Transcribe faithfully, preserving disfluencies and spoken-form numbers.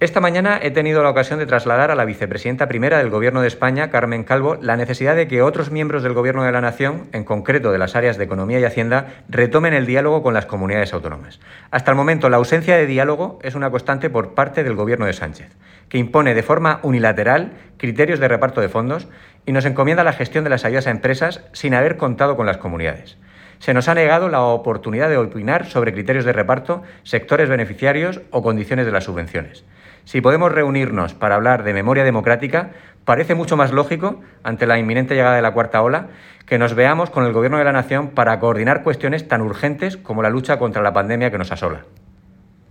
Esta mañana he tenido la ocasión de trasladar a la vicepresidenta primera del Gobierno de España, Carmen Calvo, la necesidad de que otros miembros del Gobierno de la Nación, en concreto de las áreas de Economía y Hacienda, retomen el diálogo con las comunidades autónomas. Hasta el momento, la ausencia de diálogo es una constante por parte del Gobierno de Sánchez, que impone de forma unilateral criterios de reparto de fondos y nos encomienda la gestión de las ayudas a empresas sin haber contado con las comunidades. Se nos ha negado la oportunidad de opinar sobre criterios de reparto, sectores beneficiarios o condiciones de las subvenciones. Si podemos reunirnos para hablar de memoria democrática, parece mucho más lógico, ante la inminente llegada de la cuarta ola, que nos veamos con el Gobierno de la Nación para coordinar cuestiones tan urgentes como la lucha contra la pandemia que nos asola.